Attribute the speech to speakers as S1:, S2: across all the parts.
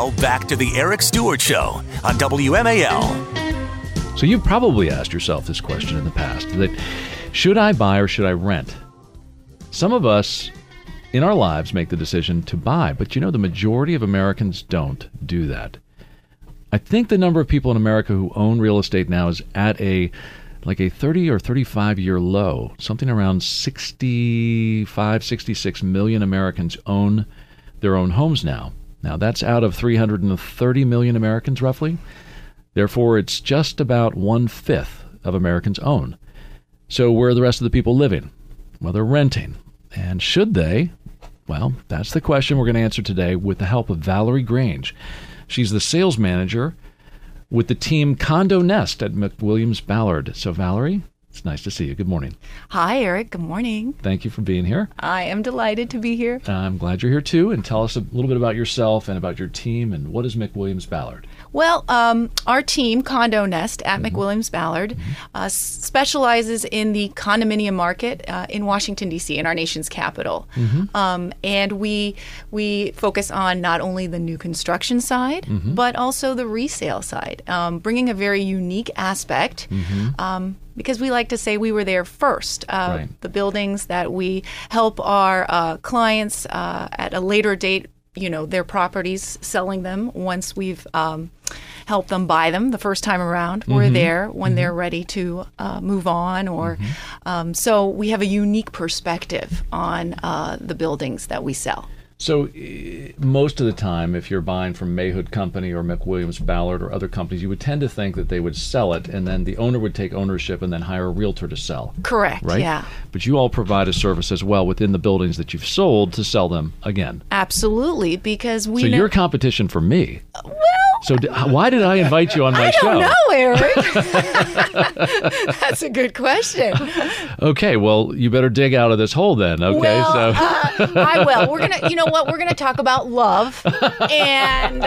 S1: Now, back to the Eric Stewart Show on WMAL.
S2: So you've probably asked yourself this question in the past, that should I buy or should I rent? Some of us in our lives make the decision to buy, but the majority of Americans don't do that. I think the number of people in America who own real estate now is at a 30 or 35 year low. Something around 65, 66 million Americans own their own homes now. Now, that's out of 330 million Americans, roughly. Therefore, it's just about 1/5 of Americans own. So where are the rest of the people living? Well, they're renting. And should they? Well, that's the question we're going to answer today with the help of Valerie Grange. She's the sales manager with the team Condo Nest at McWilliams Ballard. So, Valerie, it's nice to see you. Good morning.
S3: Hi, Eric. Good morning.
S2: Thank you for being here.
S3: I am delighted to be here.
S2: I'm glad you're here, too. And tell us a little bit about yourself and about your team and what is McWilliams Ballard?
S3: Well, our team, Condo Nest at McWilliams Ballard, specializes in the condominium market in Washington, D.C., in our nation's capital. And we focus on not only the new construction side, but also the resale side, bringing a very unique aspect because we like to say we were there first.
S2: Right.
S3: The buildings that we help our clients at a later date, their properties, selling them once we've helped them buy them the first time around. We're there when they're ready to move on. Or so we have a unique perspective on the buildings that we sell.
S2: So most of the time, if you're buying from Mayhood Company or McWilliams Ballard or other companies, you would tend to think that they would sell it and then the owner would take ownership and then hire a realtor to sell.
S3: Correct,
S2: right?
S3: Yeah.
S2: But you all provide a service as well within the buildings that you've sold to sell them again.
S3: Absolutely, because we
S2: So you're competition for me.
S3: Well,
S2: So why did I invite you on my show?
S3: I don't know, Eric. That's a good question.
S2: Okay, well, you better dig out of this hole then. Okay,
S3: well, I will. We're gonna, we're gonna talk about love, and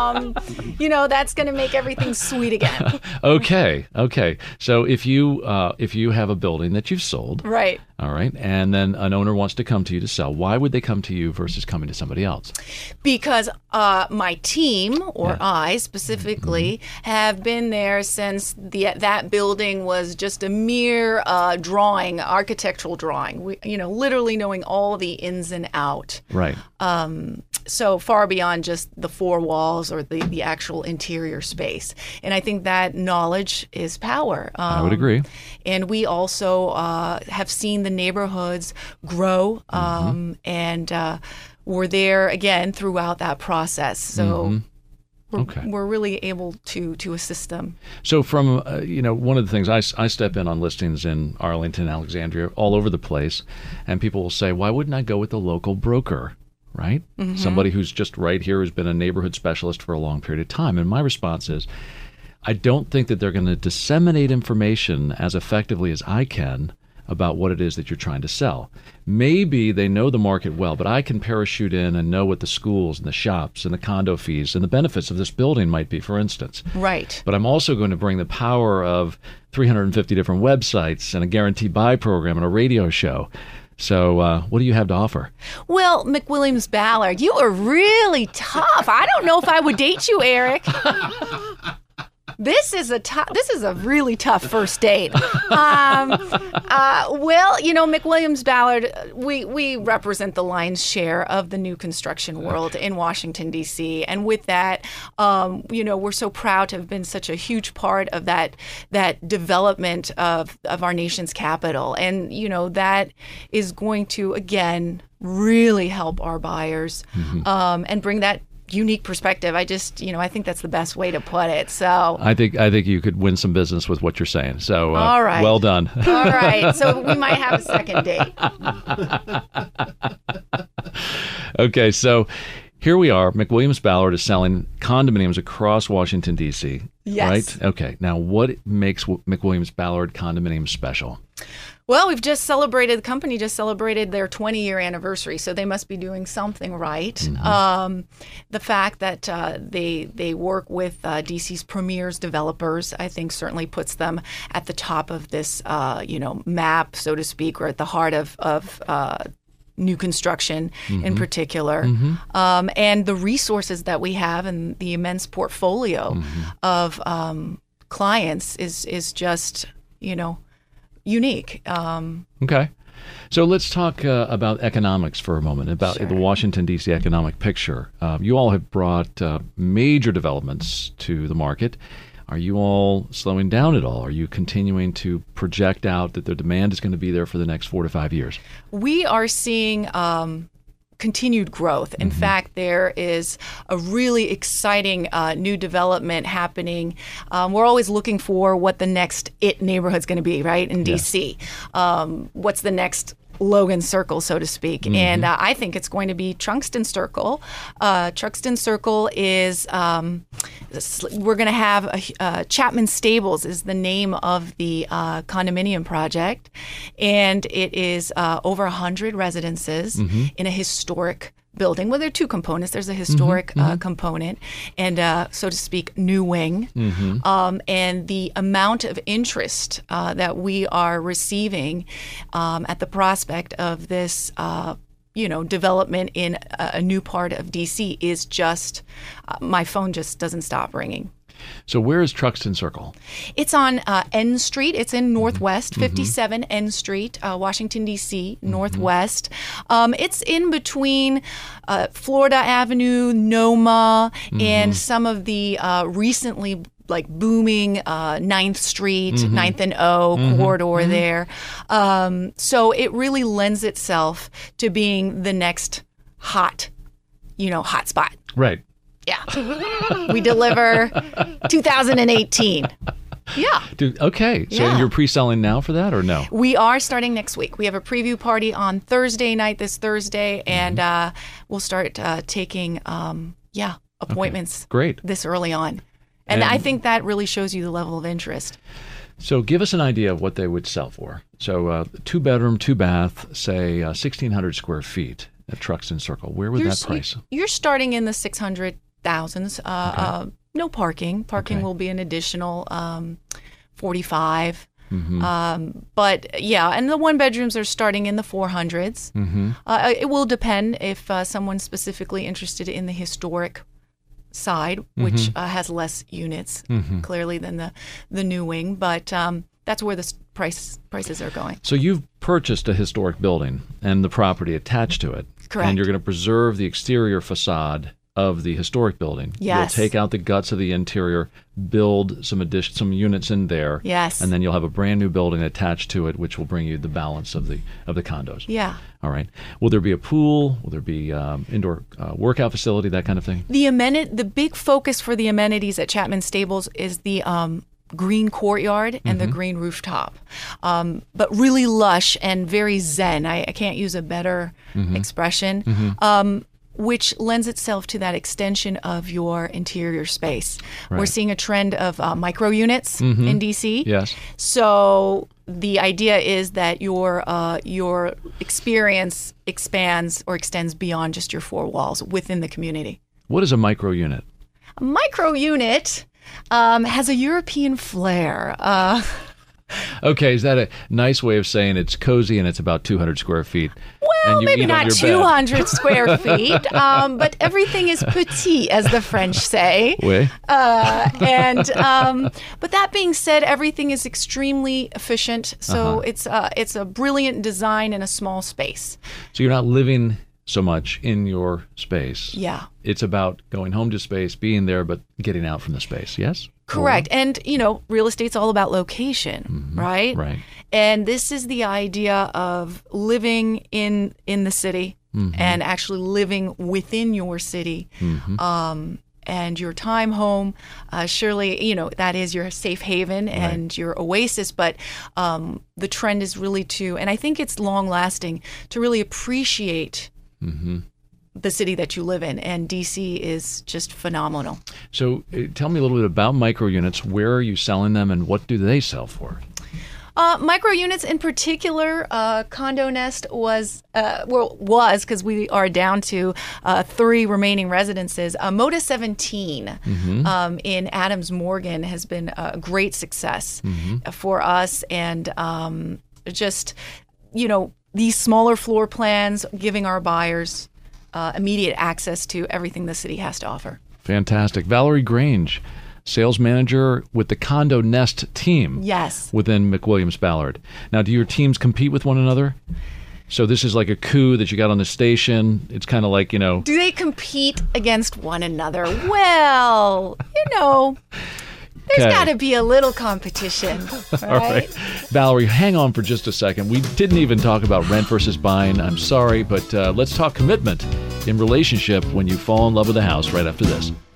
S3: that's gonna make everything sweet again.
S2: Okay. So if you have a building that you've sold,
S3: right?
S2: All right, and then an owner wants to come to you to sell, why would they come to you versus coming to somebody else?
S3: Because my team, or I specifically, have been there since that building was just a mere architectural drawing. We, literally knowing all the ins and out.
S2: Right.
S3: So far beyond just the four walls or the actual interior space. And I think that knowledge is power.
S2: I would agree.
S3: And we also have seen the neighborhoods grow, and we're there, again, throughout that process. So we're really able to assist them.
S2: So from, one of the things, I step in on listings in Arlington, Alexandria, all over the place, and people will say, why wouldn't I go with the local broker? Right? Somebody who's just right here, who's been a neighborhood specialist for a long period of time. And my response is, I don't think that they're going to disseminate information as effectively as I can about what it is that you're trying to sell. Maybe they know the market well, but I can parachute in and know what the schools and the shops and the condo fees and the benefits of this building might be, for instance.
S3: Right.
S2: But I'm also going to bring the power of 350 different websites and a guaranteed buy program and a radio show. So what do you have to offer?
S3: Well, McWilliams Ballard, you are really tough. I don't know if I would date you, Eric. This is a really tough first date. McWilliams Ballard, we represent the lion's share of the new construction world in Washington, D.C. And with that, we're so proud to have been such a huge part of that development of our nation's capital. And, that is going to, again, really help our buyers and bring that unique perspective. I think that's the best way to put it. So
S2: I think you could win some business with what you're saying. So
S3: all right.
S2: Well done.
S3: All right. So we might have a second date.
S2: Okay. So here we are. McWilliams Ballard is selling condominiums across Washington, D.C.
S3: Yes.
S2: Right? Okay. Now, what makes McWilliams Ballard condominiums special?
S3: Well, the company just celebrated their 20-year anniversary, so they must be doing something right. The fact that they work with DC's premier developers, I think, certainly puts them at the top of this, map, so to speak, or at the heart of new construction in particular, and the resources that we have and the immense portfolio of clients is just, unique.
S2: Okay. So let's talk about economics for a moment, about the Washington, D.C. economic picture. You all have brought major developments to the market. Are you all slowing down at all? Are you continuing to project out that the demand is going to be there for the next 4 to 5 years?
S3: We are seeing continued growth. In fact, there is a really exciting new development happening. We're always looking for what the next it neighborhood's going to be, right, in D.C. What's the next Logan Circle, so to speak. And I think it's going to be Truxtun Circle. Truxtun Circle is, we're going to have Chapman Stables is the name of the condominium project. And it is over 100 residences in a historic building. Well, there are two components. There's a historic component and, so to speak, new wing. And the amount of interest that we are receiving at the prospect of this, development in a new part of D.C. is just, my phone just doesn't stop ringing.
S2: So where is Truxtun Circle?
S3: It's on N Street. It's in Northwest, 57 N Street, Washington, D.C., Northwest. It's in between Florida Avenue, Noma, and some of the recently booming 9th Street, 9th and O corridor there. So it really lends itself to being the next hot spot.
S2: Right.
S3: Yeah. We deliver 2018. Yeah.
S2: Okay. So you're pre-selling now for that or no?
S3: We are starting next week. We have a preview party on Thursday night, this Thursday, and we'll start taking appointments this early on. And I think that really shows you the level of interest.
S2: So give us an idea of what they would sell for. So 2-bedroom, 2-bath, say 1,600 square feet at Truxtun Circle. Where would that price? You're
S3: starting in the 600,000s. No parking. Parking will be an additional 45. But yeah, and the 1-bedrooms are starting in the 400s. It will depend if someone's specifically interested in the historic side, which has less units clearly than the new wing, but that's where the prices are going.
S2: So you've purchased a historic building and the property attached to it.
S3: Correct.
S2: And you're going to preserve the exterior facade of the historic building.
S3: Yes.
S2: You'll take out the guts of the interior, build some units in there.
S3: Yes.
S2: And then you'll have a brand new building attached to it, which will bring you the balance of the condos.
S3: Yeah.
S2: All right. Will there be a pool? Will there be indoor workout facility, that kind of thing?
S3: The big focus for the amenities at Chapman Stables is the green courtyard and the green rooftop, but really lush and very zen. I can't use a better expression. Which lends itself to that extension of your interior space. Right. We're seeing a trend of micro units in DC.
S2: Yes.
S3: So the idea is that your experience expands or extends beyond just your 4 walls within the community.
S2: What is a micro unit?
S3: A micro unit has a European flair.
S2: Okay, is that a nice way of saying it's cozy and it's about 200 square feet?
S3: Well, maybe not 200 square feet, but everything is petit, as the French say.
S2: Oui.
S3: But that being said, everything is extremely efficient. So it's a brilliant design in a small space.
S2: So you're not living so much in your space.
S3: Yeah.
S2: It's about going home to space, being there, but getting out from the space. Yes?
S3: Correct. And, real estate's all about location, right?
S2: Right.
S3: And this is the idea of living in the city and actually living within your city. And your time home, surely, that is your safe haven and your oasis. But the trend is really and I think it's long lasting, to really appreciate the city that you live in, and DC is just phenomenal.
S2: So tell me a little bit about micro units. Where are you selling them, and what do they sell for?
S3: Micro units in particular, Condo Nest was because we are down to 3 remaining residences. Moda 17 in Adams Morgan has been a great success for us, and just these smaller floor plans, giving our buyers immediate access to everything the city has to offer.
S2: Fantastic. Valerie Grange, sales manager with the Condo Nest team.
S3: Yes.
S2: Within McWilliams-Ballard. Now, do your teams compete with one another? So this is like a coup that you got on the station. It's kind of like,
S3: Do they compete against one another? Well, there's got to be a little competition, right?
S2: All right. Valerie, hang on for just a second. We didn't even talk about rent versus buying. I'm sorry, but let's talk commitment in relationship when you fall in love with a house right after this.